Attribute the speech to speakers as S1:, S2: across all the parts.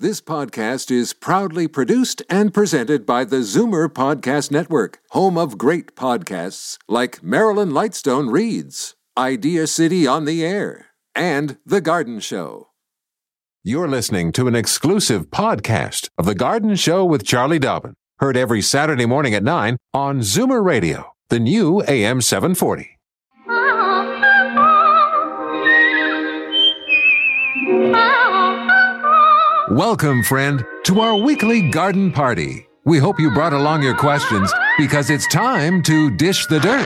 S1: This podcast is proudly produced and presented by the Zoomer Podcast Network, home of great podcasts like Marilyn Lightstone Reads, Idea City on the Air, and The Garden Show. You're listening to an exclusive podcast of The Garden Show with Charlie Dobbin, heard every Saturday morning at 9 on Zoomer Radio, the new AM 740. Welcome, friend, to our weekly garden party. We hope you brought along your questions because it's time to dish the dirt.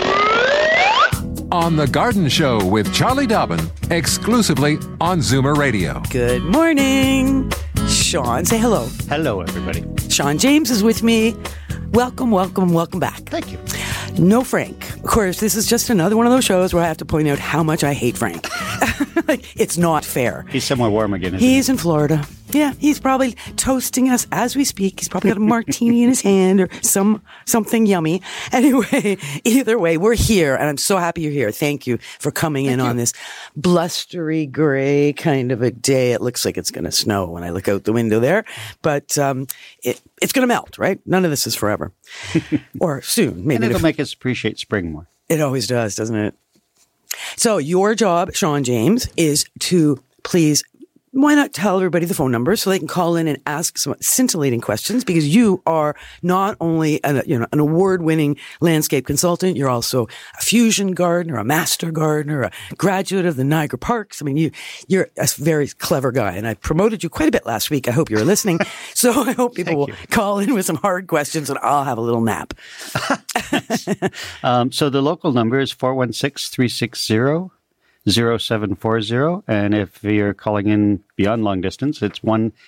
S1: On The Garden Show with Charlie Dobbin, exclusively on Zoomer Radio.
S2: Good morning. Sean, say hello.
S3: Hello, everybody.
S2: Sean James is with me. Welcome back.
S3: Thank you.
S2: No Frank. Of course, this is just another one of those shows where I have to point out how much I hate Frank. It's not fair.
S3: He's somewhere warm again, isn't
S2: He's in Florida. Yeah, he's probably toasting us as we speak. He's probably got a martini in his hand or something yummy. Anyway, either way, we're here, and I'm so happy you're here. Thank you for coming in on this blustery gray kind of a day. It looks like it's going to snow when I look out the window there, but it's going to melt, right? None of this is forever. Or soon, maybe.
S3: And it'll make us appreciate spring more.
S2: It always does, doesn't it? So your job, Sean James, is to please, why not tell everybody the phone number so they can call in and ask some scintillating questions, because you are not only an award-winning landscape consultant, you're also a fusion gardener, a master gardener, a graduate of the Niagara Parks. I mean, you're a very clever guy, and I promoted you quite a bit last week. I hope you were listening. So I hope people will call in with some hard questions, and I'll have a little nap.
S3: So the local number is 416-360-0740, and if you're calling in beyond long distance, it's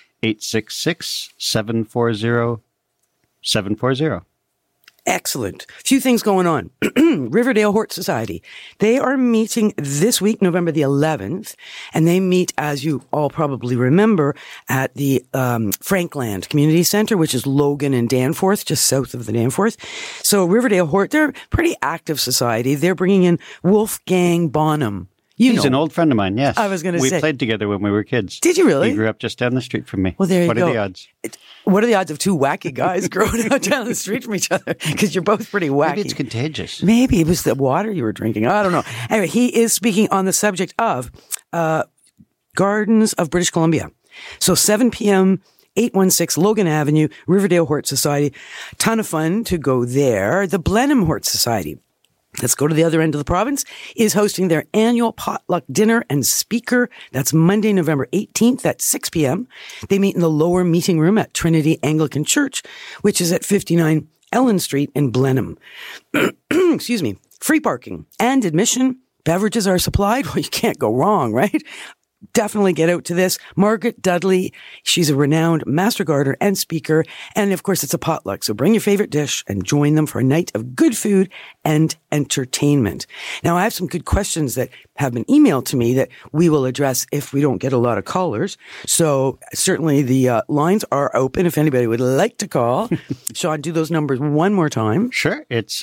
S3: 1-866-740-740.
S2: Excellent. A few things going on. Riverdale Hort Society. They are meeting this week, November the 11th, and they meet, as you all probably remember, at the Frankland Community Center, which is Logan and Danforth, just south of the Danforth. So Riverdale Hort, they're a pretty active society. They're bringing in Wolfgang Bonham.
S3: He's an old friend of mine, yes.
S2: I was going to say.
S3: We played together when we were kids.
S2: Did you really?
S3: He grew up just down the street from me.
S2: Well, there you
S3: go. What are the odds?
S2: What are the odds of two wacky guys growing up down the street from each other? Because you're both pretty wacky.
S3: Maybe it's contagious.
S2: Maybe it was the water you were drinking. I don't know. Anyway, he is speaking on the subject of Gardens of British Columbia. So 7 p.m., 816 Logan Avenue, Riverdale Hort Society. Ton of fun to go there. The Blenheim Hort Society, let's go to the other end of the province, is hosting their annual potluck dinner and speaker. That's Monday, November 18th at 6 p.m. They meet in the lower meeting room at Trinity Anglican Church, which is at 59 Ellen Street in Blenheim. Excuse me. Free parking and admission. Beverages are supplied. Well, you can't go wrong, right? Definitely get out to this. Margaret Dudley, she's a renowned master gardener and speaker. And of course, it's a potluck. So bring your favorite dish and join them for a night of good food and entertainment. Now, I have some good questions that have been emailed to me that we will address if we don't get a lot of callers. So certainly the lines are open if anybody would like to call. Sean, do those numbers one more time.
S3: Sure. It's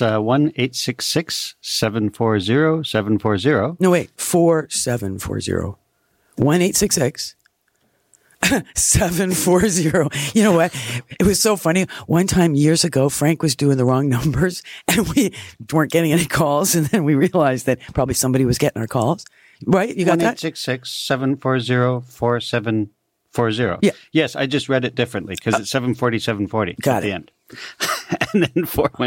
S3: 1-866-740-740.
S2: No, wait, 4740. 1-866 740. You know what? It was so funny. One time years ago, Frank was doing the wrong numbers and we weren't getting any calls. And then we realized that probably somebody was getting our calls. Right? You got that?
S3: 1-866-740-4740.
S2: Yeah.
S3: Yes, I just read it differently because it's 740-740
S2: got
S3: at the end. And then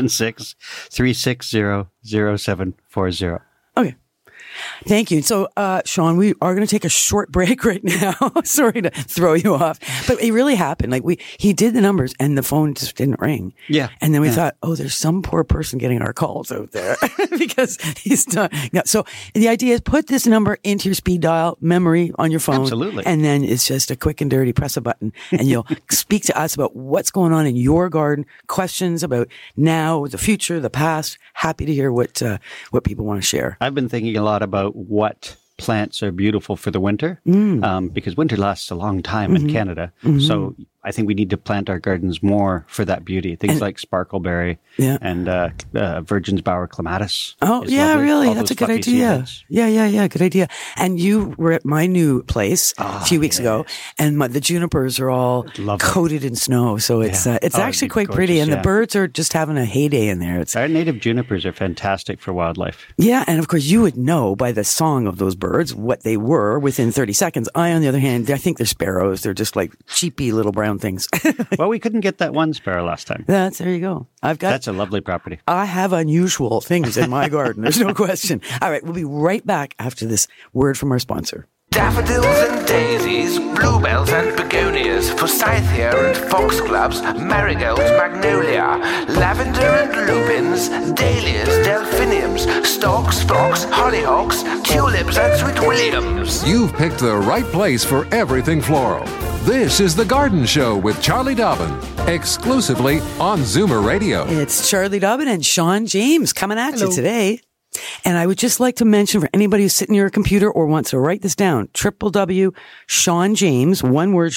S3: 416-360-0740.
S2: Okay. Thank you. So, Sean, we are going to take a short break right now. Sorry to throw you off, but it really happened. Like he did the numbers and the phone just didn't ring.
S3: Yeah.
S2: And then we thought, oh, there's some poor person getting our calls out there because he's not. So the idea is put this number into your speed dial memory on your phone.
S3: Absolutely.
S2: And then it's just a quick and dirty press a button and you'll speak to us about what's going on in your garden, questions about now, the future, the past. Happy to hear what people want to share.
S3: I've been thinking a lot about what plants are beautiful for the winter, because winter lasts a long time in Canada. So I think we need to plant our gardens more for that beauty. Things like sparkleberry and Virgin's Bower clematis.
S2: Oh, yeah,
S3: lovely.
S2: really?
S3: All
S2: That's a
S3: those
S2: good
S3: fluffy
S2: idea.
S3: seedlings.
S2: Yeah. Good idea. And you were at my new place a few weeks ago, and the junipers are all coated in snow. So it's actually quite pretty. And the birds are just having a heyday in there.
S3: Our native junipers are fantastic for wildlife.
S2: Yeah. And of course, you would know by the song of those birds what they were within 30 seconds. I, on the other hand, I think they're sparrows. They're just like cheapy little brown things.
S3: Well, we couldn't get that one sparrow last time.
S2: There you go.
S3: That's a lovely property.
S2: I have unusual things in my garden. There's no question. All right. We'll be right back after this word from our sponsor.
S4: Daffodils and daisies, bluebells and begonias, forsythia and foxgloves, marigolds, magnolia, lavender and lupins, dahlias, delphiniums, stalks, phlox, hollyhocks, tulips and sweet williams.
S1: You've picked the right place for everything floral. This is The Garden Show with Charlie Dobbin, exclusively on Zoomer Radio.
S2: It's Charlie Dobbin and Sean James coming at you today. And I would just like to mention for anybody who's sitting near a computer or wants to write this down, www.seanjames, one word,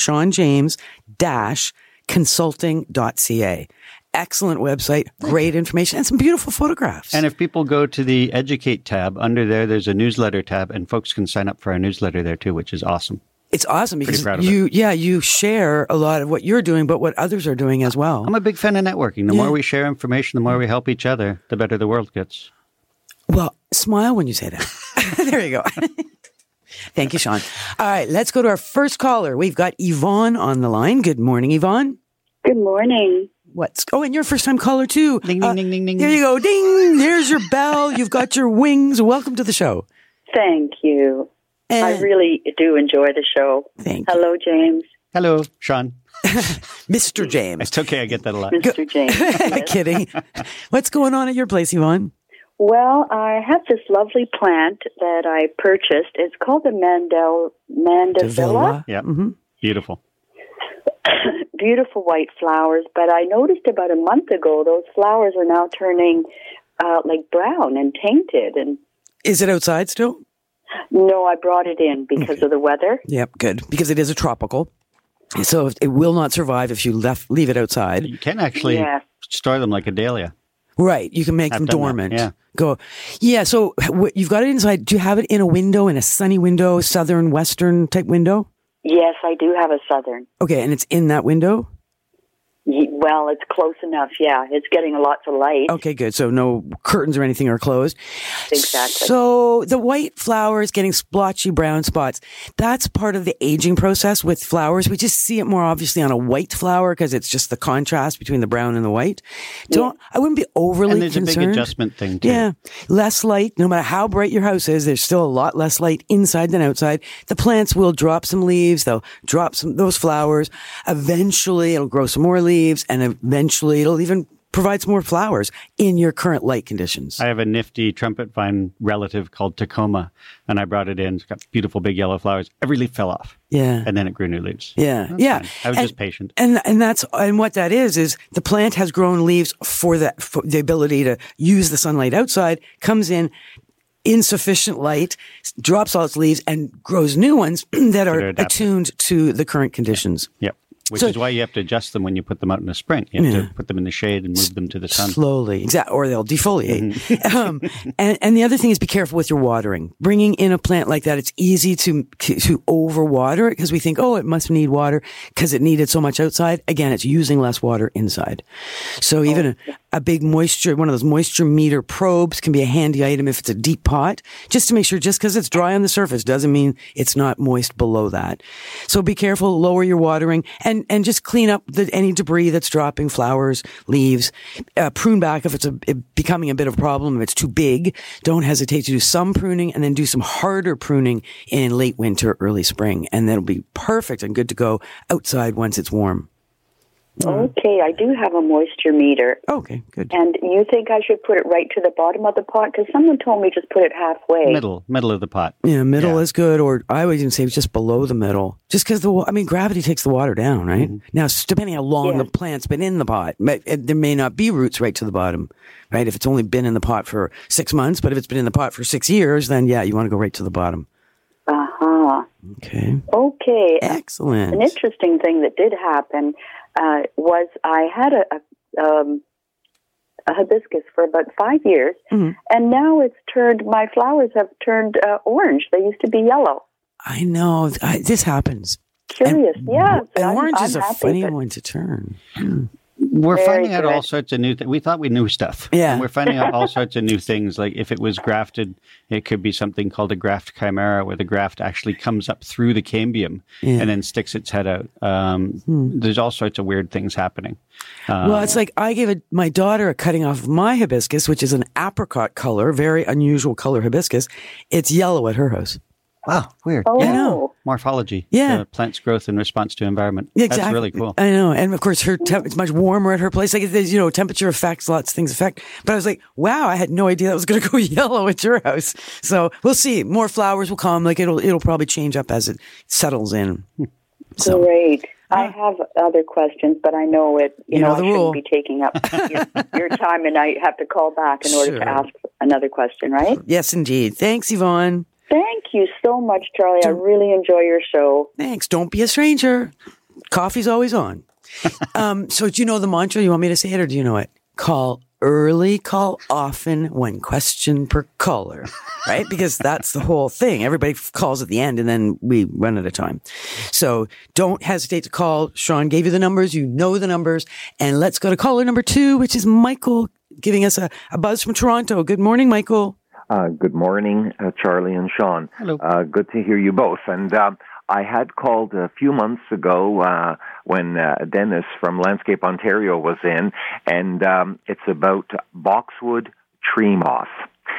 S2: seanjames-consulting.ca. Excellent website, great information, and some beautiful photographs.
S3: And if people go to the Educate tab, under there's a newsletter tab, and folks can sign up for our newsletter there too, which is awesome.
S2: It's awesome because you share a lot of what you're doing, but what others are doing as well.
S3: I'm a big fan of networking. The more we share information, the more we help each other, the better the world gets.
S2: Well, smile when you say that. There you go. Thank you, Sean. All right, let's go to our first caller. We've got Yvonne on the line. Good morning, Yvonne.
S5: Good morning.
S2: And you're a first-time caller, too.
S3: Ding, ding, ding, ding, ding.
S2: There you go. Ding. There's your bell. You've got your wings. Welcome to the show.
S5: Thank you. I really do enjoy the show.
S2: Thank you.
S5: Hello, James.
S3: Hello, Sean.
S2: Mr. James.
S3: It's okay. I get that a lot.
S5: Mr. James. Yes.
S2: Kidding. What's going on at your place, Yvonne?
S5: Well, I have this lovely plant that I purchased. It's called the Mandevilla.
S3: Yeah, Beautiful.
S5: Beautiful white flowers. But I noticed about a month ago, those flowers are now turning like brown and tainted. And
S2: is it outside still?
S5: No, I brought it in because of the weather.
S2: Yep, good. Because it is a tropical. So it will not survive if you leave it outside.
S3: You can actually store them like a dahlia.
S2: Right. You can make them dormant.
S3: Yeah.
S2: So you've got it inside. Do you have it in a window, in a sunny window, southern, western type window?
S5: Yes, I do have a southern.
S2: Okay. And it's in that window?
S5: Well, it's close enough. Yeah. It's getting lots of light.
S2: Okay, good. So no curtains or anything are closed.
S5: Exactly.
S2: So the white flower is getting splotchy brown spots. That's part of the aging process with flowers. We just see it more obviously on a white flower because it's just the contrast between the brown and the white. I wouldn't be overly concerned.
S3: And there's a big adjustment thing too.
S2: Yeah. Less light. No matter how bright your house is, there's still a lot less light inside than outside. The plants will drop some leaves. They'll drop those flowers. Eventually it'll grow some more leaves. And eventually it'll even provide some more flowers in your current light conditions.
S3: I have a nifty trumpet vine relative called Tacoma, and I brought it in. It's got beautiful big yellow flowers. Every leaf fell off.
S2: Yeah.
S3: And then it grew new leaves.
S2: Yeah.
S3: Fine. I was just patient.
S2: And what that is the plant has grown leaves for the ability to use the sunlight outside, comes in insufficient light, drops all its leaves, and grows new ones that are attuned to the current conditions.
S3: Yep. Which is why you have to adjust them when you put them out in the spring. You have to put them in the shade and move them to the sun.
S2: Slowly. Exactly. Or they'll defoliate. And the other thing is be careful with your watering. Bringing in a plant like that, it's easy to overwater it because we think, it must need water because it needed so much outside. Again, it's using less water inside. So even a big moisture, one of those moisture meter probes can be a handy item if it's a deep pot, just to make sure just because it's dry on the surface doesn't mean it's not moist below that. So be careful, lower your watering and just clean up any debris that's dropping, flowers, leaves, prune back if it's becoming a bit of a problem. If it's too big, don't hesitate to do some pruning and then do some harder pruning in late winter, early spring. And that'll be perfect and good to go outside once it's warm.
S5: Okay, I do have a moisture meter.
S2: Okay, good.
S5: And you think I should put it right to the bottom of the pot? Because someone told me just put it halfway.
S3: Middle of the pot.
S2: Yeah, middle is good. Or I would even say just below the middle. Just because gravity takes the water down, right? Mm-hmm. Now, depending how long the plant's been in the pot, there may not be roots right to the bottom, right? If it's only been in the pot for 6 months, but if it's been in the pot for 6 years, then you want to go right to the bottom.
S5: Uh-huh.
S2: Okay.
S5: Okay.
S2: Excellent.
S5: An interesting thing that did happen was I had a hibiscus for about 5 years, and now my flowers have turned orange. They used to be yellow.
S2: I know. This happens.
S5: Curious, yeah.
S2: And orange is a
S5: happy,
S2: funny one to turn.
S3: We're
S5: Very
S3: finding out
S5: good.
S3: all sorts of new things. We thought we knew stuff.
S2: Yeah.
S3: And we're finding out all sorts of new things. Like if it was grafted, it could be something called a graft chimera, where the graft actually comes up through the cambium and then sticks its head out. There's all sorts of weird things happening.
S2: Well, it's like I gave my daughter a cutting off of my hibiscus, which is an apricot color, very unusual color hibiscus. It's yellow at her house.
S3: Wow, weird.
S5: Oh.
S3: Yeah.
S2: I know.
S3: Morphology.
S2: Yeah.
S3: Plant's growth in response to environment.
S2: Exactly.
S3: That's really cool.
S2: I know. And of course, it's much warmer at her place. Like, there's, temperature effects, lots of things affect. But I was like, wow, I had no idea that was going to go yellow at your house. So we'll see. More flowers will come. Like, it'll probably change up as it settles in. So.
S5: Great. I have other questions, but I know it. I
S2: the
S5: shouldn't
S2: rule.
S5: be taking up your time, and I have to call back in order to ask another question, right?
S2: Yes, indeed. Thanks, Yvonne.
S5: Thank you so much, Charlie. I really enjoy your show.
S2: Thanks. Don't be a stranger. Coffee's always on. So do you know the mantra? You want me to say it, or do you know it? Call early, call often, one question per caller, right? Because that's the whole thing. Everybody calls at the end and then we run out of time. So don't hesitate to call. Sean gave you the numbers. You know the numbers. And let's go to caller number 2, which is Michael giving us a buzz from Toronto. Good morning, Michael.
S6: Good morning, Charlie and Sean.
S3: Hello.
S6: Good to hear you both. And I had called a few months ago when Dennis from Landscape Ontario was in, and it's about boxwood tree moth.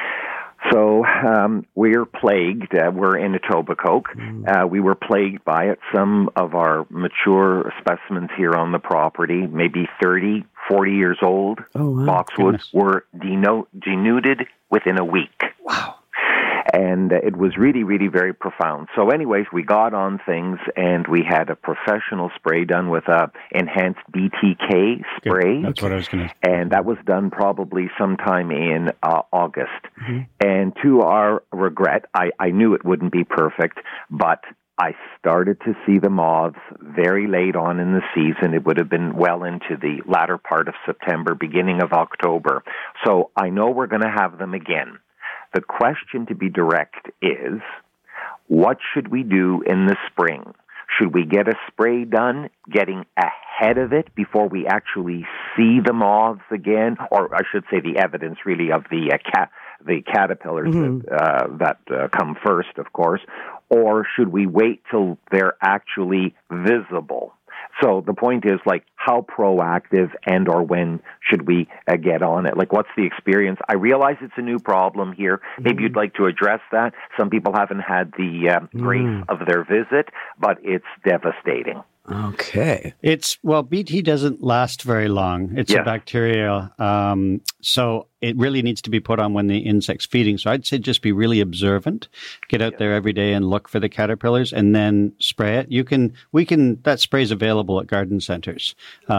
S6: So we're plagued. We're in Etobicoke. We were plagued by it. Some of our mature specimens here on the property, maybe 30, 40 years old, boxwood, were denuded within a week.
S3: Wow.
S6: And it was really, really very profound. So anyways, we got on things, and we had a professional spray done with a enhanced BTK spray.
S3: Good. That's what I was going to say.
S6: And that was done probably sometime in August. And to our regret, I knew it wouldn't be perfect, but I started to see the moths very late on in the season. It would have been well into the latter part of September, beginning of October. So I know we're going to have them again. The question to be direct is, what should we do in the spring? Should we get a spray done, getting ahead of it before we actually see the moths again? Or I should say the evidence, really, of the caterpillars that come first, of course. Or should we wait till they're actually visible? So the point is, like, how proactive and or when should we get on it? Like, what's the experience? I realize it's a new problem here. Maybe you'd like to address that. Some people haven't had the grace of their visit, but it's devastating.
S2: Okay.
S3: BT doesn't last very long. It's a bacteria. So it really needs to be put on when the insect's feeding. So I'd say just be really observant. Get out there every day and look for the caterpillars and then spray it. That spray's available at garden centers.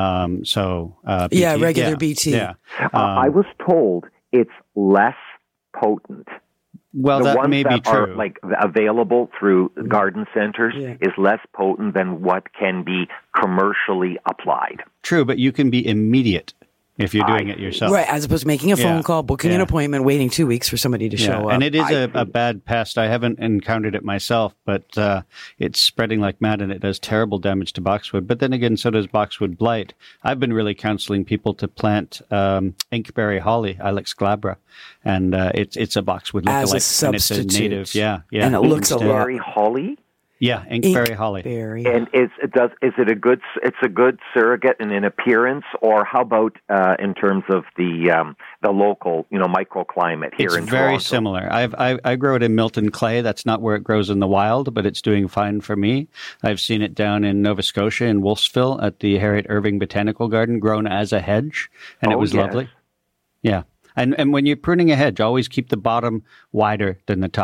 S3: BT,
S2: regular BT.
S3: Yeah.
S6: I was told it's less potent.
S3: Well,
S6: the
S3: that
S6: ones
S3: may
S6: that
S3: be true.
S6: are available through garden centers is less potent than what can be commercially applied.
S3: True, but you can be immediate if you're doing it yourself.
S2: Right, as opposed to making a phone call, booking an appointment, waiting 2 weeks for somebody to show up.
S3: And it is a bad pest. I haven't encountered it myself, but it's spreading like mad, and it does terrible damage to boxwood. But then again, so does boxwood blight. I've been really counseling people to plant inkberry holly, Ilex glabra, and it's a boxwood lookalike.
S2: As a substitute.
S3: And it's a native,
S2: And it looks a lot.
S6: Inkberry holly?
S3: Yeah, inkberry holly.
S6: And is it a good surrogate in appearance, or how about in terms of the local microclimate here in Toronto?
S3: It's very similar. I grow it in Milton clay. That's not where it grows in the wild, but it's doing fine for me. I've seen it down in Nova Scotia in Wolfsville at the Harriet Irving Botanical Garden, grown as a hedge, and it was lovely. Yeah, and when you're pruning a hedge, always keep the bottom wider than the top.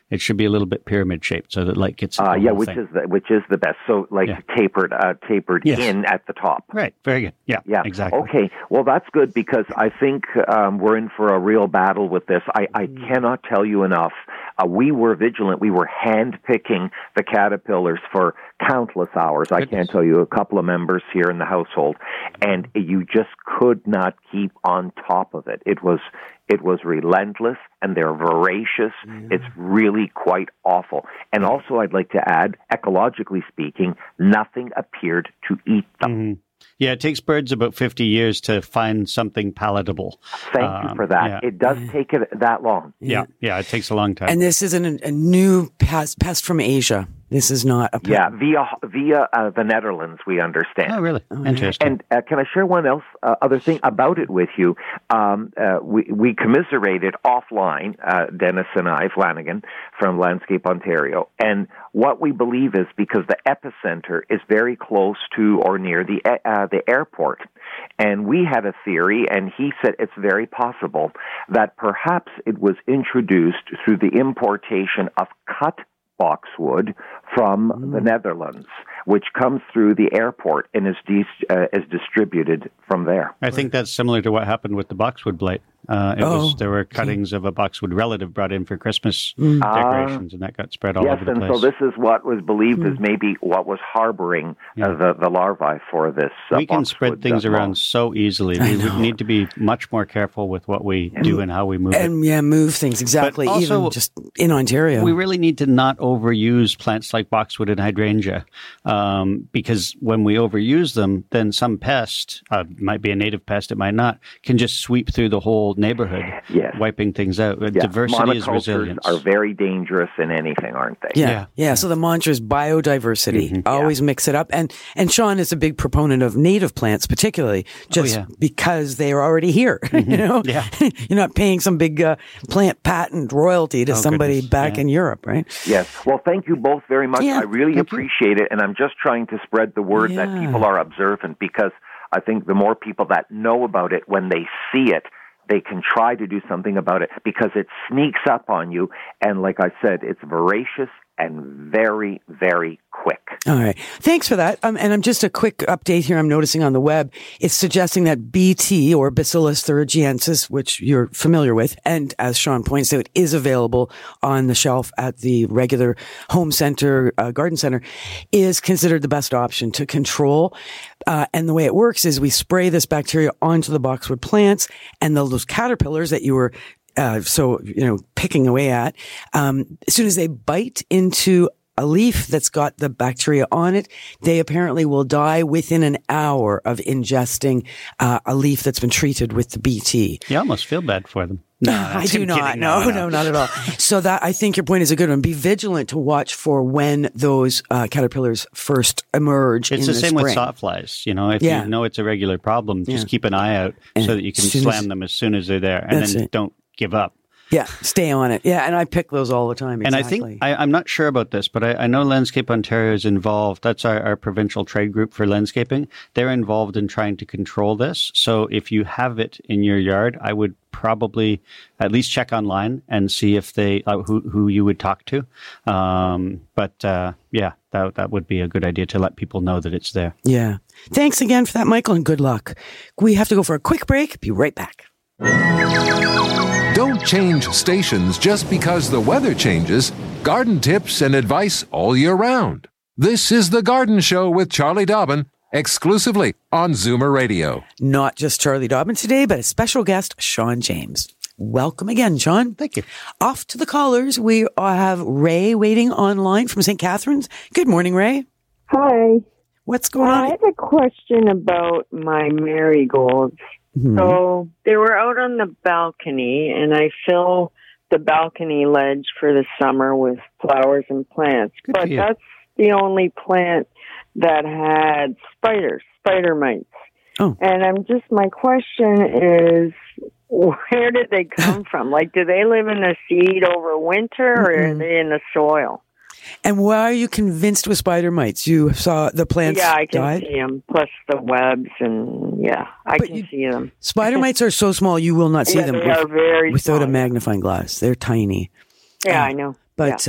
S3: it should be a little bit pyramid shaped so that light gets into the whole
S6: which
S3: thing.
S6: is the best. So tapered
S3: Yes.
S6: in at the top.
S3: Right. Very good. Yeah. Exactly.
S6: Okay. Well, that's good because I think we're in for a real battle with this. I cannot tell you enough. We were vigilant. We were hand-picking the caterpillars for countless hours. I can't tell you, a couple of members here in the household, and you just could not keep on top of it. It was relentless, and they're voracious. It's really quite awful. And also, I'd like to add, ecologically speaking, nothing appeared to eat them.
S3: Mm-hmm. Yeah, it takes birds about 50 years to find something palatable.
S6: Thank you for that.
S3: Yeah.
S6: It does take it that long.
S3: Yeah, it takes a long time.
S2: And this isn't a new pest from Asia. This is not a pest.
S6: Yeah, via the Netherlands, we understand.
S3: Oh, really? Interesting.
S6: And can I share one other thing about it with you? We commiserated offline, Dennis and I, Flanagan, from Landscape Ontario. And what we believe is because the epicenter is very close to or near the airport. And we had a theory, and he said it's very possible that perhaps it was introduced through the importation of cut boxwood from the Netherlands, which comes through the airport and is distributed from there.
S3: I think that's similar to what happened with the boxwood blight. There were cuttings of a boxwood relative brought in for Christmas decorations, and that got spread all over the place.
S6: Yes, and so this is what was believed as maybe what was harboring the larvae for this.
S3: We can spread things around so easily. We would need to be much more careful with what we do and how we move it.
S2: And move things, exactly,
S3: But also,
S2: even just in Ontario.
S3: We really need to not overuse plants like boxwood and hydrangea, because when we overuse them, then some pest, might be a native pest, it might not, can just sweep through the whole neighborhood, wiping things out. Diversity is resilience.
S6: Monocultures are very dangerous in anything, aren't they?
S2: Yeah. So the mantra is biodiversity. Always mix it up. And Sean is a big proponent of native plants, particularly because they are already here. You know, you're not paying some big plant patent royalty to somebody back in Europe, right?
S6: Yes. Well, thank you both very much. I really appreciate it, and I'm just trying to spread the word that people are observant, because I think the more people that know about it, when they see it, they can try to do something about it, because it sneaks up on you. And like I said, it's voracious and very, very quick.
S2: All right. Thanks for that. And I'm just a quick update here. I'm noticing on the web, it's suggesting that BT, or Bacillus thuringiensis, which you're familiar with, and as Sean points out, is available on the shelf at the regular home center, garden center, is considered the best option to control. And the way it works is we spray this bacteria onto the boxwood plants, and those caterpillars that you were picking away at, as soon as they bite into a leaf that's got the bacteria on it, they apparently will die within an hour of ingesting a leaf that's been treated with the BT.
S3: You almost feel bad for them.
S2: No, I do not. No, not at all. So that, I think your point is a good one. Be vigilant to watch for when those caterpillars first emerge.
S3: It's
S2: in
S3: the same
S2: spring.
S3: with sawflies. You know, if you know it's a regular problem, just keep an eye out so that you can slam them as soon as they're there, and then don't give up.
S2: Yeah, stay on it. Yeah, and I pick those all the time. Exactly.
S3: And I think, I'm not sure about this, but I know Landscape Ontario is involved. That's our provincial trade group for landscaping. They're involved in trying to control this. So if you have it in your yard, I would probably at least check online and see if they, who you would talk to. That would be a good idea to let people know that it's there.
S2: Yeah. Thanks again for that, Michael, and good luck. We have to go for a quick break. Be right back.
S1: Don't change stations just because the weather changes. Garden tips and advice all year round. This is The Garden Show with Charlie Dobbin, exclusively on Zoomer Radio.
S2: Not just Charlie Dobbin today, but a special guest, Sean James. Welcome again, Sean.
S3: Thank you.
S2: Off to the callers. We have Ray waiting online from St. Catharines. Good morning, Ray.
S7: Hi.
S2: What's going on?
S7: I have a question about my marigolds. Mm-hmm. So they were out on the balcony, and I fill the balcony ledge for the summer with flowers and plants.
S3: Good
S7: but that's the only plant that had spider mites.
S2: Oh.
S7: And my question is, where did they come from? Like, do they live in the seed over winter, or are they in the soil?
S2: And why are you convinced with spider mites? You saw the plants
S7: I can
S2: died?
S7: see them, plus the webs, and I can see them.
S2: Spider mites are so small you will not see them
S7: they are very
S2: without
S7: small.
S2: a magnifying glass. They're tiny.
S7: Yeah, I know.
S2: But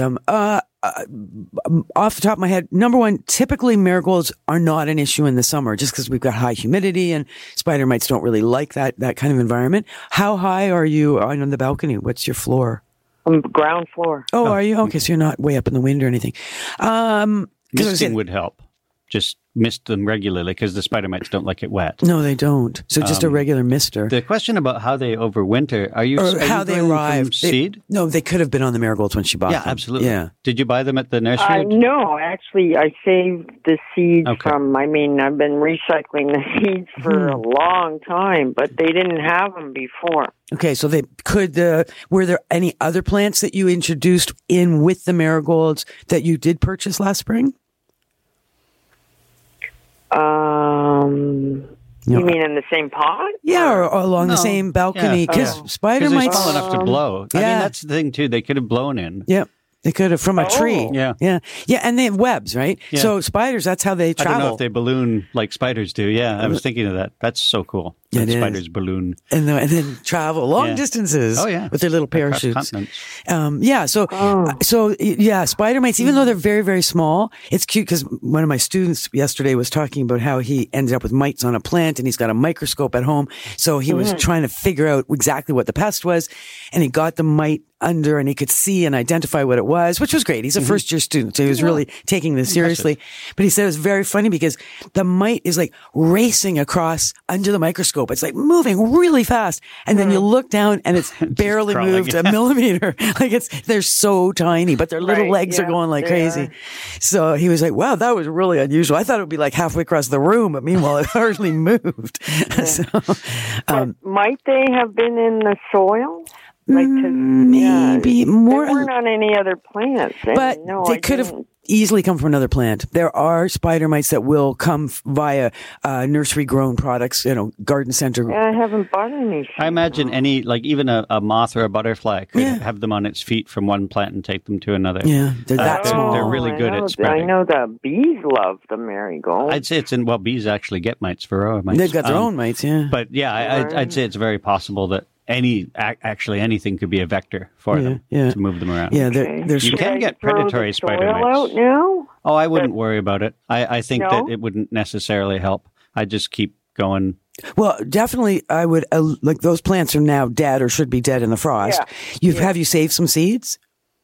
S2: off the top of my head, number one, typically marigolds are not an issue in the summer just because we've got high humidity and spider mites don't really like that kind of environment. How high are you on the balcony? What's your floor?
S7: Ground floor.
S2: Oh, are you? Okay, so you're not way up in the wind or anything.
S3: Misting would help. Just mist them regularly because the spider mites don't like it wet.
S2: No, they don't. So just a regular mister.
S3: The question about how they overwinter, are you
S2: how they arrive?
S3: Seed?
S2: No, they could have been on the marigolds when she bought them.
S3: Yeah, absolutely.
S2: Yeah.
S3: Did you buy them at the nursery?
S7: No, actually, I saved the seeds from, I've been recycling the seeds for a long time, but they didn't have them before.
S2: Okay, so they could, were there any other plants that you introduced in with the marigolds that you did purchase last spring?
S7: You mean in the same pot?
S2: Yeah, or along the same balcony, because spider mites.
S3: They're small enough to blow. I mean, that's the thing too. They could have blown in.
S2: Yep. They could have from a tree.
S3: Yeah.
S2: Yeah. Yeah. And they have webs, right?
S3: Yeah.
S2: So spiders, that's how they travel.
S3: I don't know if they balloon like spiders do. Yeah. I was thinking of that. That's so cool.
S2: It is.
S3: Spiders balloon.
S2: And then travel long distances with their little parachutes. So spider mites, even though they're very, very small, it's cute because one of my students yesterday was talking about how he ended up with mites on a plant and he's got a microscope at home. So he was trying to figure out exactly what the pest was and he got the mite under and he could see and identify what it was, which was great. He's a first year student, so he was really taking this seriously. But he said it was very funny because the mite is like racing across under the microscope. It's like moving really fast. And then you look down and it's barely moved a millimeter. Like they're so tiny, but their little legs are going like crazy. So he was like, wow, that was really unusual. I thought it would be like halfway across the room, but meanwhile it hardly moved.
S7: Might they have been in the soil?
S2: Maybe more.
S7: They weren't on any other plants.
S2: But they could have easily come from another plant. There are spider mites that will come via nursery grown products, garden center.
S7: I haven't bought any.
S3: I imagine even a moth or a butterfly could have them on its feet from one plant and take them to another.
S2: Yeah, they're that small.
S3: They're really good at spreading.
S7: I know the bees love the marigold.
S3: I'd say bees actually get mites, varroa mites.
S2: They've got their own mites, yeah.
S3: But I'd say it's very possible that anything could be a vector for them to move them around.
S2: Yeah,
S3: you can get predatory spider mites.
S7: Out now?
S3: Oh, I wouldn't worry about it. I think that it wouldn't necessarily help. I just keep going.
S2: Well, definitely, I would those plants are now dead or should be dead in the frost. Yeah. Have you saved some seeds?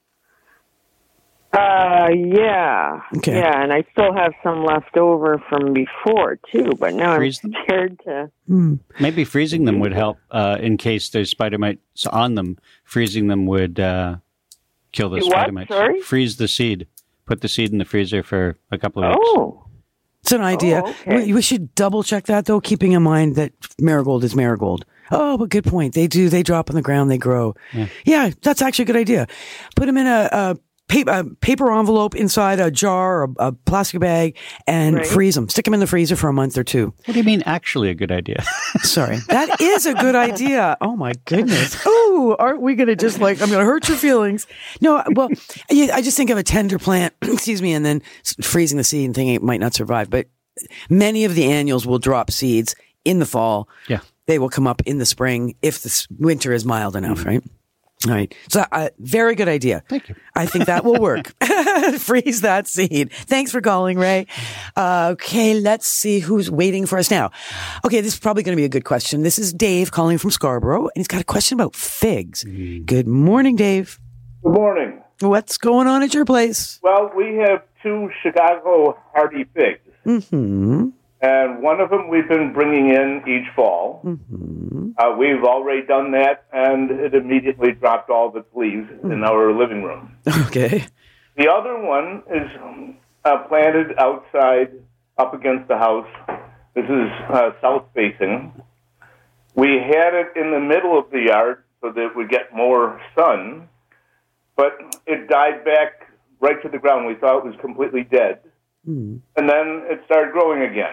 S7: Yeah.
S2: Okay.
S7: Yeah, and I still have some left over from before, too, but now I'm scared to...
S3: Maybe freezing them would help in case there's spider mites on them. Freezing them would kill the spider mites.
S7: Sorry?
S3: Freeze the seed. Put the seed in the freezer for a couple of weeks.
S7: Oh.
S2: It's an idea.
S7: Okay.
S2: We should double check that, though, keeping in mind that marigold is marigold. Oh, but good point. They drop on the ground, they grow. Yeah, that's actually a good idea. Put them in a paper envelope inside a jar or a plastic bag and freeze them. Stick them in the freezer for a month or two.
S3: What do you mean actually a good idea?
S2: Sorry. That is a good idea. Oh, my goodness. Oh, aren't we going to just I'm going to hurt your feelings. No, well, I just think of a tender plant, excuse me, and then freezing the seed and thinking it might not survive. But many of the annuals will drop seeds in the fall.
S3: Yeah.
S2: They will come up in the spring if the winter is mild enough, right? All right. So, very good idea.
S3: Thank you.
S2: I think that will work. Freeze that seed. Thanks for calling, Ray. Okay, let's see who's waiting for us now. Okay, this is probably going to be a good question. This is Dave calling from Scarborough, and he's got a question about figs. Good morning, Dave.
S8: Good morning.
S2: What's going on at your place?
S8: Well, we have 2 Chicago hardy figs.
S2: Mm-hmm.
S8: And one of them we've been bringing in each fall.
S2: Mm-hmm.
S8: We've already done that, and it immediately dropped all of its leaves in our living room.
S2: Okay.
S8: The other one is planted outside, up against the house. This is south-facing. We had it in the middle of the yard so that we get more sun, but it died back right to the ground. We thought it was completely dead. And then it started growing again.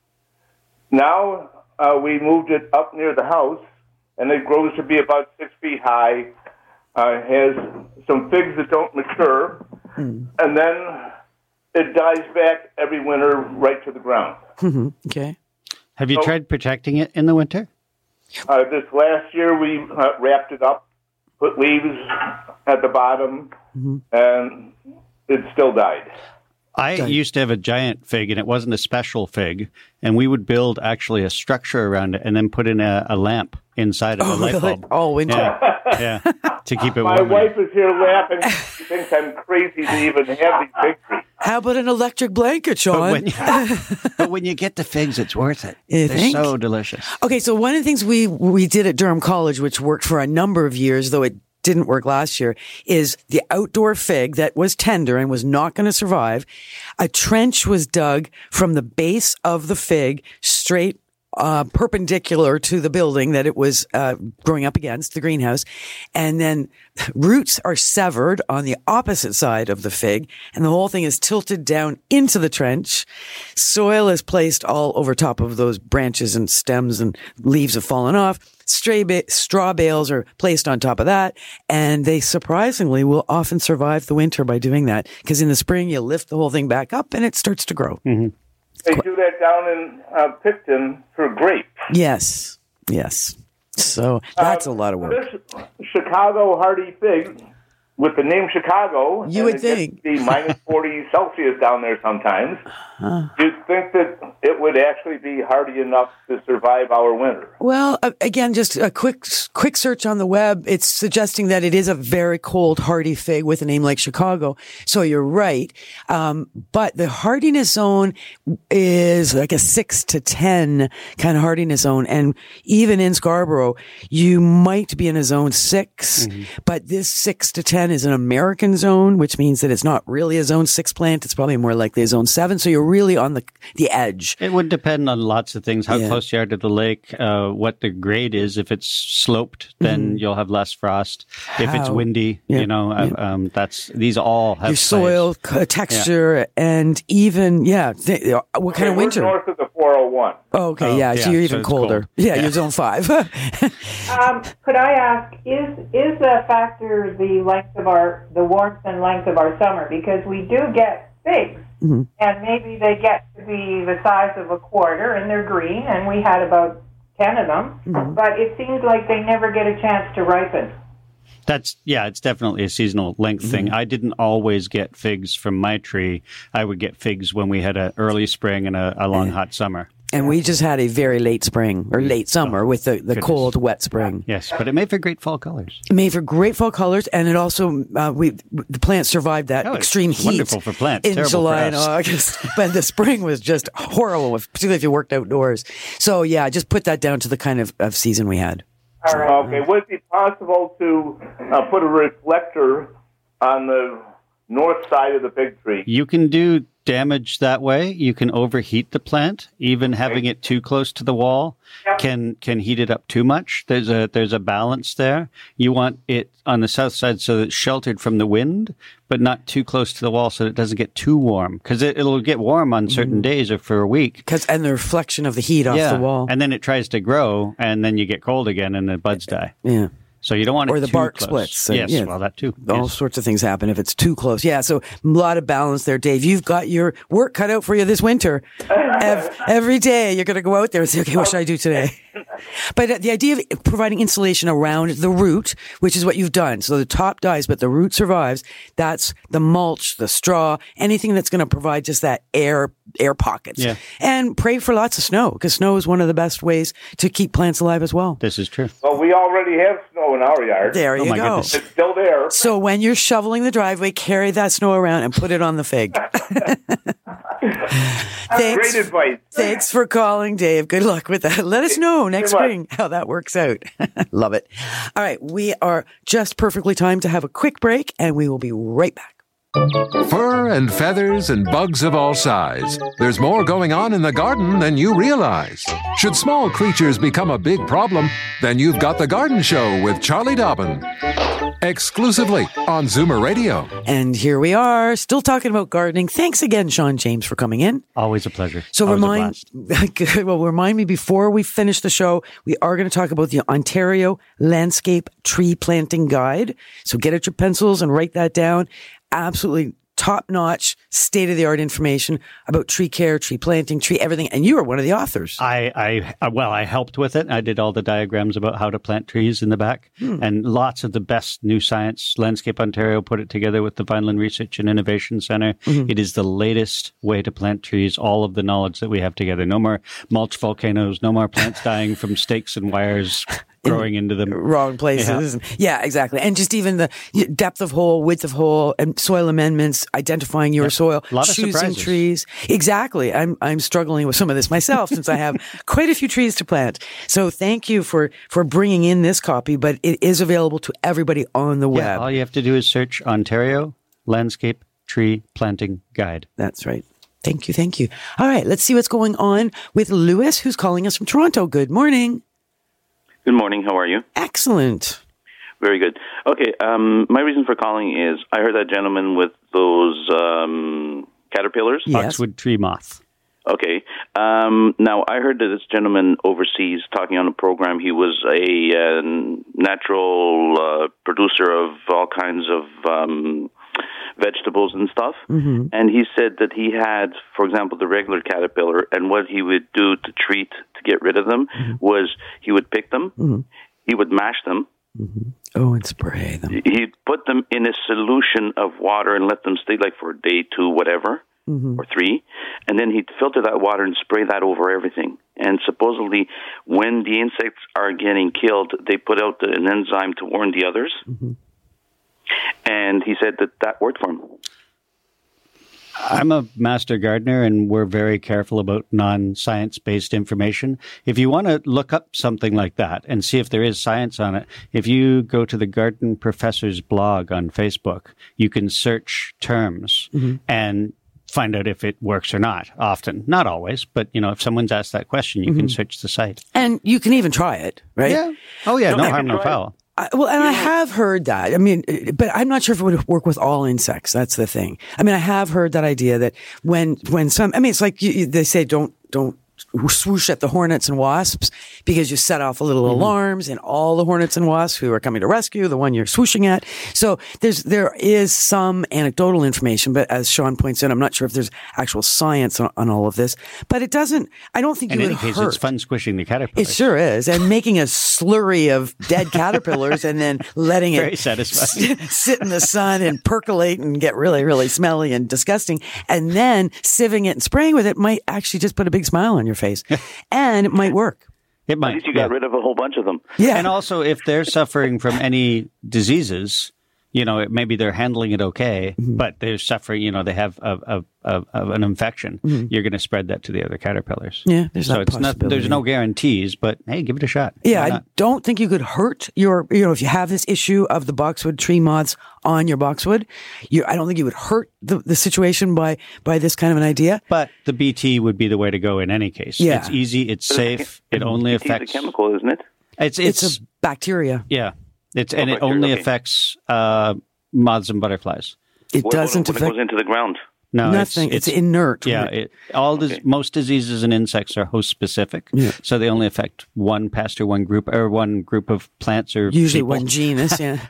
S8: Now we moved it up near the house, and it grows to be about 6 feet high. Has some figs that don't mature, and then it dies back every winter right to the ground.
S2: Okay.
S3: Have you tried protecting it in the winter?
S8: This last year we wrapped it up put leaves at the bottom, and it still died.
S3: I used to have a giant fig, and it wasn't a special fig, and we would build actually a structure around it and then put in a lamp inside of a light bulb.
S2: Oh, winter.
S3: Yeah, to keep it warm.
S8: My wife is here laughing. She thinks I'm crazy to even have these big trees.
S2: How about an electric blanket, Sean?
S3: But when you get the figs, it's worth it.
S2: You
S3: They're
S2: think?
S3: so delicious.
S2: Okay, so one of the things we did at Durham College, which worked for a number of years, though it didn't work last year, is the outdoor fig that was tender and was not going to survive. A trench was dug from the base of the fig straight perpendicular to the building that it was growing up against, the greenhouse. And then roots are severed on the opposite side of the fig, and the whole thing is tilted down into the trench. Soil is placed all over top of those branches and stems, and leaves have fallen off. Straw bales are placed on top of that, and they surprisingly will often survive the winter by doing that, because in the spring you lift the whole thing back up and it starts to grow.
S3: Mm-hmm.
S8: They do that down in Picton for grapes.
S2: Yes. So that's a lot of work.
S8: This Chicago hardy fig, with the name Chicago,
S2: you would think
S8: the minus 40 Celsius down there sometimes. You'd think that it would actually be hardy enough to survive our winter.
S2: Well, again, just a quick search on the web. It's suggesting that it is a very cold, hardy fig with a name like Chicago. So you're right. But the hardiness zone is like a 6 to 10 kind of hardiness zone. And even in Scarborough, you might be in a zone 6, but this 6 to 10 is an American zone, which means that it's not really a zone 6 plant. It's probably more likely a zone 7. So you're really on the edge.
S3: It would depend on lots of things, how close you are to the lake, what the grade is. If it's sloped, then you'll have less frost. If it's windy, these all have
S2: your soil texture and even, what kind of winter?
S8: North of the 401.
S2: Oh, okay, so you're even colder. You're zone 5.
S9: Could I ask, is the factor the length of the warmth and length of our summer? Because we do get figs, and maybe they get to be the size of a quarter, and they're green, and we had about 10 of them, but it seems like they never get a chance to ripen.
S3: It's definitely a seasonal length thing. I didn't always get figs from my tree. I would get figs when we had an early spring and a long, hot summer.
S2: And we just had a very late spring or late summer with the cold, wet spring.
S3: Yes, but it made for great fall colors.
S2: It made for great fall colors, and it also the plants survived that extreme heat.
S3: Wonderful for plants.
S2: In July and August, but the spring was just horrible, particularly if you worked outdoors. So just put that down to the kind of season we had.
S8: All right. Okay. Would it be possible to put a reflector on the north side of the big tree?
S3: You can do damage that way. You can overheat the plant. Even having it too close to the wall can heat it up too much. There's a balance there. You want it on the south side so that it's sheltered from the wind, but not too close to the wall so that it doesn't get too warm. Because it'll get warm on certain days or for a week.
S2: And the reflection of the heat off the wall.
S3: And then it tries to grow, and then you get cold again, and the buds die.
S2: Yeah.
S3: So you don't want it too close.
S2: Or the bark splits.
S3: That too.
S2: All sorts of things happen if it's too close. Yeah, so a lot of balance there, Dave. You've got your work cut out for you this winter. Every day you're going to go out there and say, okay, what should I do today? But the idea of providing insulation around the root, which is what you've done. So the top dies, but the root survives. That's the mulch, the straw, anything that's going to provide just that air pockets.
S3: Yeah.
S2: And pray for lots of snow, because snow is one of the best ways to keep plants alive as well.
S3: This is true.
S8: Well, we already have snow in our yard.
S2: There you go.
S3: Goodness.
S8: It's still there.
S2: So when you're shoveling the driveway, carry that snow around and put it on the fig.
S8: Great advice.
S2: Thanks for calling, Dave. Good luck with that. Let us know next spring how that works out. Love it. All right. We are just perfectly timed to have a quick break, and we will be right back.
S1: Fur and feathers and bugs of all size. There's more going on in the garden than you realize. Should small creatures become a big problem, then you've got The Garden Show with Charlie Dobbin. Exclusively on Zoomer Radio.
S2: And here we are, still talking about gardening. Thanks again, Sean James, for coming in.
S3: Always a pleasure.
S2: So remind me before we finish the show, we are going to talk about the Ontario Landscape Tree Planting Guide. So get out your pencils and write that down. Absolutely top-notch, state-of-the-art information about tree care, tree planting, tree everything. And you are one of the authors.
S3: I helped with it. I did all the diagrams about how to plant trees in the back. And lots of the best new science. Landscape Ontario put it together with the Vineland Research and Innovation Centre. It is the latest way to plant trees, all of the knowledge that we have together. No more mulch volcanoes, no more plants dying from stakes and wires growing into the
S2: wrong places. Yeah, exactly. And just even the depth of hole, width of hole, and soil amendments, identifying your soil,
S3: a lot of
S2: choosing
S3: surprises.
S2: trees. Exactly. I'm struggling with some of this myself since I have quite a few trees to plant. So thank you for bringing in this copy, but it is available to everybody on the web.
S3: Yeah, all you have to do is search Ontario Landscape Tree Planting Guide.
S2: That's right. Thank you. Thank you. All right. Let's see what's going on with Lewis, who's calling us from Toronto. Good morning.
S10: Good morning. How are you?
S2: Excellent.
S10: Very good. Okay. My reason for calling is I heard that gentleman with those caterpillars.
S2: Yes.
S3: Boxwood tree moth.
S10: Okay. Now, I heard that this gentleman overseas talking on a program, he was a natural producer of all kinds of vegetables and stuff. And he said that he had, for example, the regular caterpillar, and what he would do to treat, to get rid of them, was he would pick them, he would mash them,
S2: Oh, and spray them.
S10: he'd put them in a solution of water and let them stay like for a day, 2, whatever, or 3, and then he'd filter that water and spray that over everything. And supposedly, when the insects are getting killed, they put out an enzyme to warn the others. And he said that worked for him.
S3: I'm a master gardener, and we're very careful about non-science-based information. If you want to look up something like that and see if there is science on it, if you go to the Garden Professor's blog on Facebook, you can search terms and find out if it works or not. Often, not always, but if someone's asked that question, you can search the site.
S2: And you can even try it, right?
S3: Yeah. Oh, yeah. No harm, no foul.
S2: I have heard that. I mean, but I'm not sure if it would work with all insects. That's the thing. I mean, I have heard that idea that when some, I mean, it's like they say, don't swoosh at the hornets and wasps because you set off a little alarms and all the hornets and wasps who are coming to rescue the one you're swooshing at. So there is some anecdotal information, but as Sean points out, I'm not sure if there's actual science on all of this, but it doesn't, I don't think
S3: in
S2: it would
S3: any case,
S2: hurt.
S3: it's fun squishing the caterpillars.
S2: It sure is. And making a slurry of dead caterpillars and then letting
S3: Very
S2: it
S3: satisfying.
S2: sit in the sun and percolate and get really, really smelly and disgusting. And then sieving it and spraying with it might actually just put a big smile on your face. And it might work.
S3: It might.
S10: At least you got rid of a whole bunch of them.
S2: Yeah.
S3: And also, if they're suffering from any diseases, maybe they're handling it okay, but they're suffering, they have an infection. You're going to spread that to the other caterpillars.
S2: Yeah, there's
S3: so
S2: that
S3: it's not.
S2: possibility.
S3: There's no guarantees, but hey, give it a shot.
S2: Yeah,
S3: Why
S2: I
S3: not?
S2: don't think you could hurt your, if you have this issue of the boxwood tree moths on your boxwood, I don't think you would hurt the situation by this kind of an idea.
S3: But the BT would be the way to go in any case.
S2: Yeah.
S3: It's easy. It's safe. It only
S10: It's
S3: affects
S10: a chemical, isn't it?
S2: It's a bacteria.
S3: Yeah. And it
S10: bacteria,
S3: only
S10: okay.
S3: affects moths and butterflies.
S2: It doesn't
S10: when it
S2: affect
S10: goes into the ground.
S3: No,
S2: nothing. It's inert.
S3: Yeah, most diseases and insects are host specific, so they only affect one pest or one group of plants or
S2: usually
S3: people.
S2: one genus. Yeah.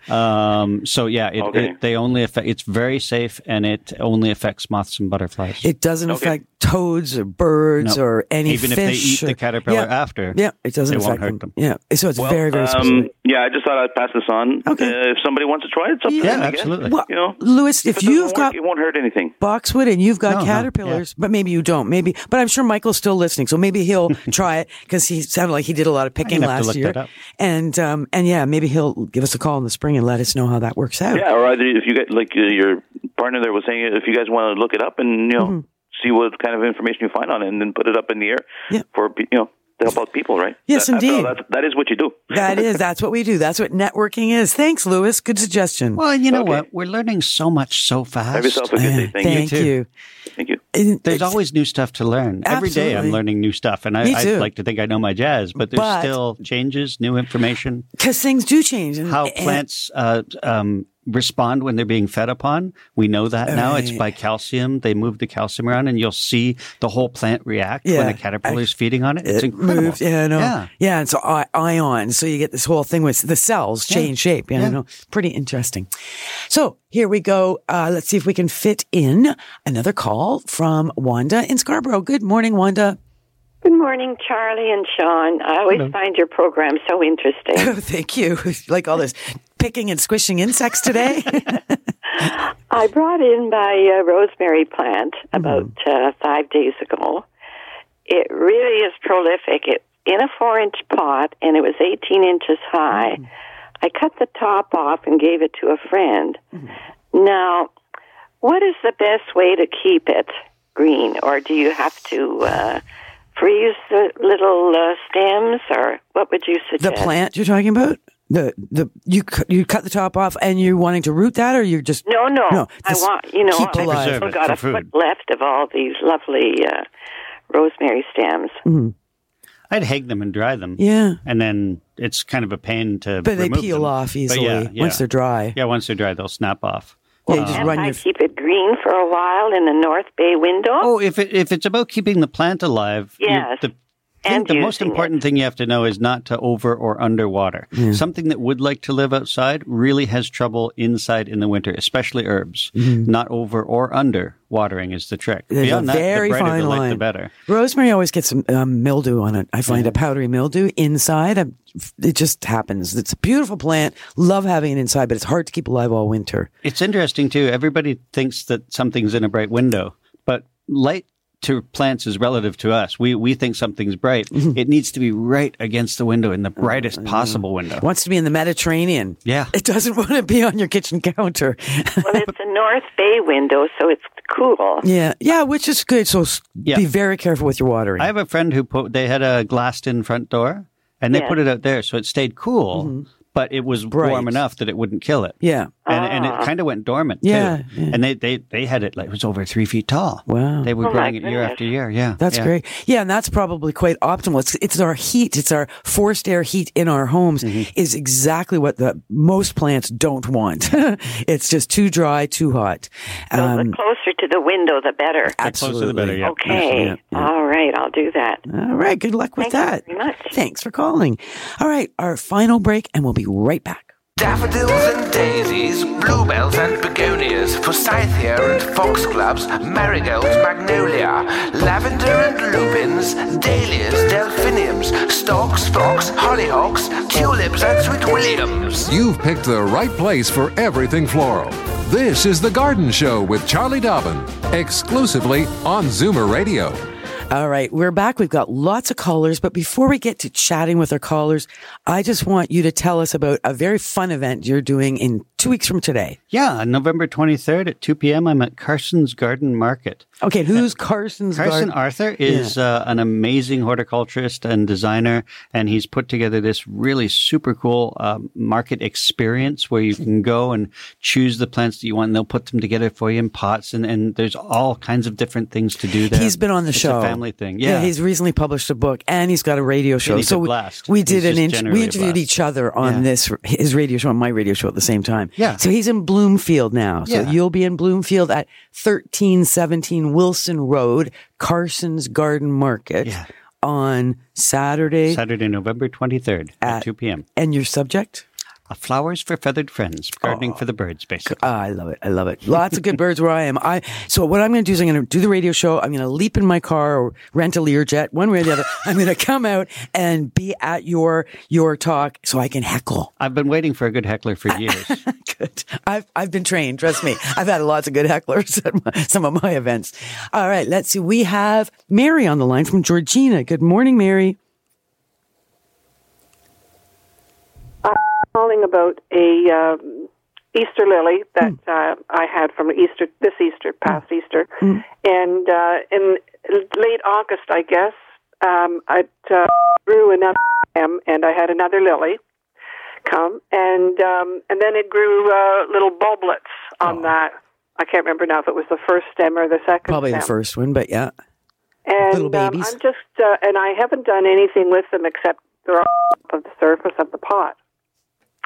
S3: They only affect. It's very safe, and it only affects moths and butterflies.
S2: It doesn't affect toads or birds or any
S3: even
S2: fish.
S3: if they eat the caterpillar after.
S2: Yeah, it doesn't
S3: it
S2: affect
S3: won't hurt them.
S2: Yeah, so it's very, very specific.
S10: Yeah, I just thought I'd pass this on.
S2: Okay.
S10: If somebody wants to try it, it's up to them. I guess.
S3: Absolutely.
S2: Well, Lewis, if
S10: it doesn't
S2: you've
S10: work,
S2: got
S10: it won't hurt anything.
S2: boxwood and you've got
S3: No,
S2: caterpillars, but maybe you don't. But I'm sure Michael's still listening, so maybe he'll try it because he sounded like he did a lot of picking
S3: have to
S2: last
S3: look
S2: year.
S3: that up.
S2: And yeah, maybe he'll give us a call in the spring and let us know how that works out.
S10: Yeah, or either if you get like your partner there was saying, if you guys want to look it up and see what kind of information you find on it, and then put it up in the air for to help out people, right?
S2: Yes, indeed.
S10: That is what you do.
S2: That's what we do. That's what networking is. Thanks, Lewis. Good suggestion.
S3: Well, you know what? We're learning so much so fast.
S10: Have yourself a good day.
S2: Thank you.
S10: Thank you.
S3: There's always new stuff to learn. Every day I'm
S2: Absolutely.
S3: learning new stuff, and
S2: Me
S3: I
S2: too.
S3: like to think I know my jazz, but there's still changes, new information.
S2: Because things do change.
S3: How plants respond when they're being fed upon. We know that now. It's by calcium. They move the calcium around, and you'll see the whole plant react when a caterpillar is feeding on it. It's incredible.
S2: Moves, and so ions. So you get this whole thing with the cells change shape. I know. Pretty interesting. So here we go. Let's see if we can fit in another call from Wanda in Scarborough. Good morning, Wanda.
S11: Good morning, Charlie and Sean. I always find your program so interesting.
S2: Oh, thank you. Like all this picking and squishing insects today.
S11: I brought in my rosemary plant about 5 days ago. It really is prolific. It's in a 4-inch pot, and it was 18 inches high. I cut the top off and gave it to a friend. Now, what is the best way to keep it green, or do you have to freeze the little stems, or what would you suggest?
S2: The plant you're talking about? You cut the top off and you're wanting to root that, or you're just
S11: no. I want
S2: keep it alive.
S11: I've got a foot left of all these lovely rosemary stems.
S3: I'd hang them and dry them.
S2: Yeah,
S3: and then it's kind of a pain to.
S2: But they
S3: remove
S2: peel
S3: them.
S2: off easily once they're dry.
S3: Yeah, once they're dry, they'll snap off.
S2: Well, just run
S11: I keep it green for a while in the north bay window?
S3: Oh, if it's about keeping the plant alive,
S11: yes.
S3: The most important thing you have to know is not to over or under water. Something that would like to live outside really has trouble inside in the winter, especially herbs. Not over or under watering is the trick.
S2: There's
S3: Beyond
S2: a
S3: that,
S2: very
S3: the brighter
S2: fine
S3: the light,
S2: line.
S3: the better.
S2: Rosemary always gets some mildew on it. I find a powdery mildew inside. It just happens. It's a beautiful plant. Love having it inside, but it's hard to keep alive all winter.
S3: It's interesting, too. Everybody thinks that something's in a bright window, but light to plants is relative to us. We think something's bright. It needs to be right against the window in the brightest possible window.
S2: It wants to be in the Mediterranean.
S3: Yeah.
S2: It doesn't want to be on your kitchen counter.
S11: Well, it's a north bay window, so it's cool.
S2: Yeah, which is good. So be very careful with your watering.
S3: I have a friend who they had a glassed-in front door, and they put it out there, so it stayed cool. But it was warm enough that it wouldn't kill it.
S2: Yeah.
S3: And it kind of went dormant, too. Yeah. And they had it, it was over 3 feet tall.
S2: Wow.
S3: They were growing it year after year, yeah.
S2: That's great. Yeah, and that's probably quite optimal. It's our heat. It's our forced air heat in our homes is exactly what most plants don't want. It's just too dry, too hot.
S11: So the closer to the window, the better.
S2: Absolutely.
S3: The closer, the better, yeah.
S11: Okay.
S2: Yeah.
S11: All right, I'll do that.
S2: All right, good luck with that.
S11: Thank you very much.
S2: Thanks for calling. All right, our final break, and we'll be right back.
S4: Daffodils and daisies, bluebells and begonias, forsythia and foxgloves, marigolds, magnolia, lavender and lupins, dahlias, delphiniums, stalks, phlox, hollyhocks, tulips and sweet williams.
S1: You've picked the right place for everything floral. This is The Garden Show with Charlie Dobbin, exclusively on Zoomer Radio.
S2: All right, we're back. We've got lots of callers, but before we get to chatting with our callers, I just want you to tell us about a very fun event you're doing in 2 weeks from today.
S3: Yeah, November 23rd at 2 p.m. I'm at Carson's Garden Market.
S2: Okay, who's Carson's Garden?
S3: Carson Arthur is an amazing horticulturist and designer, and he's put together this really super cool market experience where you can go and choose the plants that you want, and they'll put them together for you in pots, and there's all kinds of different things to do there.
S2: He's been on the show.
S3: It's a family thing.
S2: Yeah, he's recently published a book, and he's got a radio show.
S3: He's a blast.
S2: We did we interviewed
S3: blast.
S2: each other on his radio show and my radio show at the same time.
S3: Yeah.
S2: So he's in Bloomfield now. So you'll be in Bloomfield at 1317 Wilson Road, Carson's Garden Market on Saturday,
S3: November 23rd at 2 p.m.
S2: And your subject?
S3: Flowers for feathered friends, gardening for the birds, basically.
S2: I love it. I love it. Lots of good birds where I am. So what I'm going to do is I'm going to do the radio show. I'm going to leap in my car or rent a Learjet, one way or the other. I'm going to come out and be at your talk so I can heckle.
S3: I've been waiting for a good heckler for years.
S2: Good. I've been trained. Trust me. I've had lots of good hecklers at some of my events. All right. Let's see. We have Mary on the line from Georgina. Good morning, Mary.
S12: Calling about a Easter lily that I had from past Easter, and in late August, I guess, I grew another stem, and I had another lily come, and then it grew little bulblets on that. I can't remember now if it was the first stem or the second.
S2: Probably
S12: stem.
S2: the first one, but yeah.
S12: And
S2: little babies.
S12: I'm just, and I haven't done anything with them except they're on top of the surface of the pot.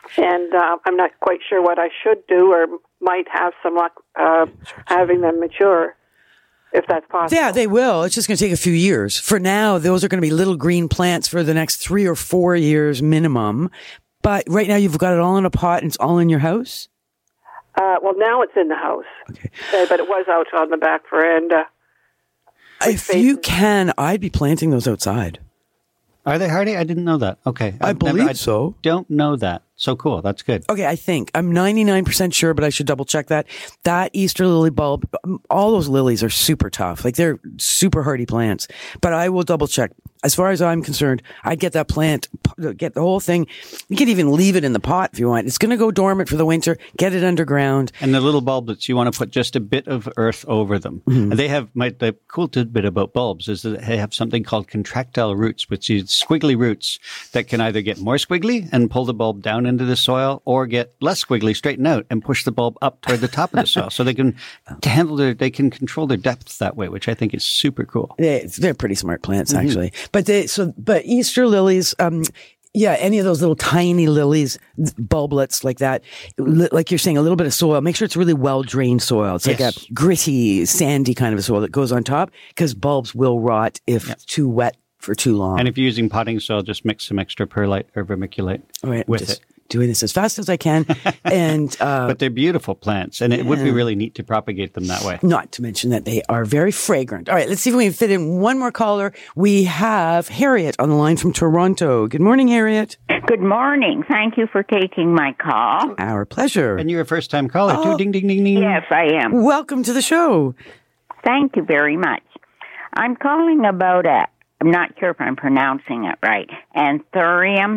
S12: And I'm not quite sure what I should do, or might have some luck having them mature, if that's possible.
S2: Yeah, they will. It's just going to take a few years. For now, those are going to be little green plants for the next 3 or 4 years minimum. But right now, you've got it all in a pot and it's all in your house?
S12: Well, now it's in the house. Okay. But it was out on the back veranda.
S2: If you can, I'd be planting those outside.
S3: Are they hardy? I didn't know that. Okay.
S2: I believe so.
S3: Don't know that. So cool. That's good.
S2: Okay, I think. I'm 99% sure, but I should double check that. That Easter lily bulb, all those lilies are super tough. Like, they're super hardy plants. But I will double check. As far as I'm concerned, I'd get that plant, get the whole thing. You can even leave it in the pot if you want. It's going to go dormant for the winter. Get it underground.
S3: And the little bulblets, you want to put just a bit of earth over them. Mm-hmm. And they have, the cool tidbit about bulbs is that they have something called contractile roots, which is squiggly roots that can either get more squiggly and pull the bulb down into the soil, or get less squiggly, straighten out, and push the bulb up toward the top of the soil. So they can they can control their depth that way, which I think is super cool.
S2: They're pretty smart plants, actually. But Easter lilies, any of those little tiny lilies, bulblets like that, like you're saying, a little bit of soil. Make sure it's really well-drained soil. It's like a gritty, sandy kind of a soil that goes on top, because bulbs will rot if too wet for too long.
S3: And if you're using potting soil, just mix some extra perlite or vermiculite with it.
S2: Doing this as fast as I can. And
S3: but they're beautiful plants, and it would be really neat to propagate them that way.
S2: Not to mention that they are very fragrant. All right, let's see if we can fit in one more caller. We have Harriet on the line from Toronto. Good morning, Harriet.
S13: Good morning. Thank you for taking my call.
S2: Our pleasure.
S3: And you're a first-time caller, too. Ding, ding, ding, ding.
S13: Yes, I am.
S2: Welcome to the show.
S13: Thank you very much. I'm calling about I'm not sure if I'm pronouncing it right. Anthurium,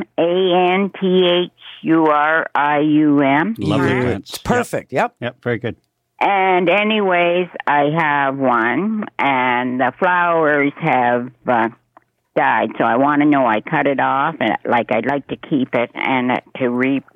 S13: Anthurium.
S3: Lovely plants.
S2: Perfect. Yep.
S3: Very good.
S13: And anyways, I have one, and the flowers have died. So I want to know, I cut it off, and I'd like to keep it and to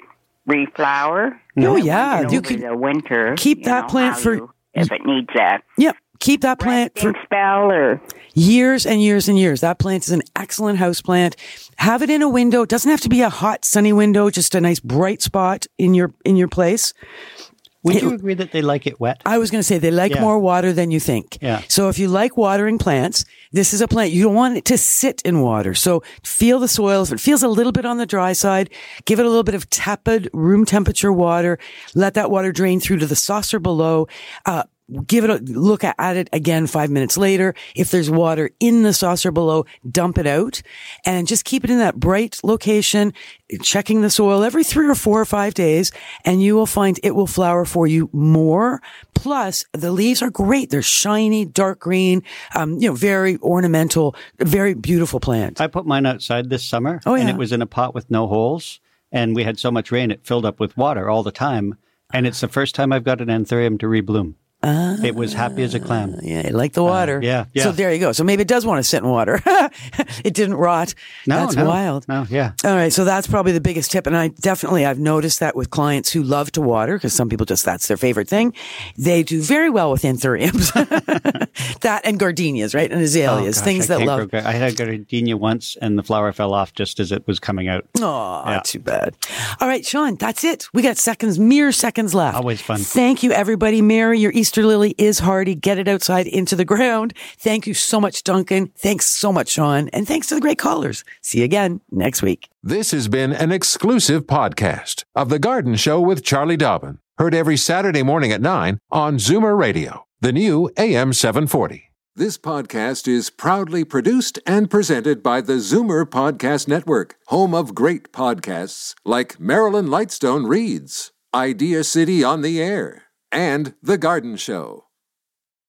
S13: reflower.
S2: Oh, yeah.
S13: You could the winter.
S2: Keep that plant
S13: if it needs that.
S2: Yep. Keep that plant for
S13: spell or
S2: years and years and years. That plant is an excellent house plant. Have it in a window. It doesn't have to be a hot, sunny window, just a nice bright spot in your place.
S3: Would you agree that they like it wet?
S2: I was going to say they like more water than you think.
S3: Yeah.
S2: So if you like watering plants, this is a plant. You don't want it to sit in water. So feel the soil. If it feels a little bit on the dry side, give it a little bit of tepid room temperature water. Let that water drain through to the saucer below. Give it a look at it again 5 minutes later. If there's water in the saucer below, dump it out and just keep it in that bright location, checking the soil every 3 or 4 or 5 days, and you will find it will flower for you more. Plus, the leaves are great. They're shiny, dark green, very ornamental, very beautiful plant.
S3: I put mine outside this summer, and it was in a pot with no holes, and we had so much rain, it filled up with water all the time, and it's the first time I've got an anthurium to rebloom. It was happy as a clam.
S2: Yeah, it liked the water.
S3: Yeah.
S2: So there you go. So maybe it does want to sit in water. It didn't rot. That's wild.
S3: No, yeah.
S2: All right. So that's probably the biggest tip. And I've noticed that with clients who love to water, because some people that's their favorite thing. They do very well with anthuriums. That and gardenias, right? And azaleas, things that love.
S3: I had a gardenia once and the flower fell off just as it was coming out.
S2: Oh, too bad. All right, Sean, that's it. We got mere seconds left.
S3: Always fun.
S2: Thank you, everybody. Mary, your Easter lily is hardy. Get it outside into the ground. Thank you so much, Duncan. Thanks so much, Sean. And thanks to the great callers. See you again next week.
S1: This has been an exclusive podcast of The Garden Show with Charlie Dobbin. Heard every Saturday morning at 9 on Zoomer Radio, the new AM 740. This podcast is proudly produced and presented by the Zoomer Podcast Network, home of great podcasts like Marilyn Lightstone Reads, Idea City on the Air, and The Garden Show.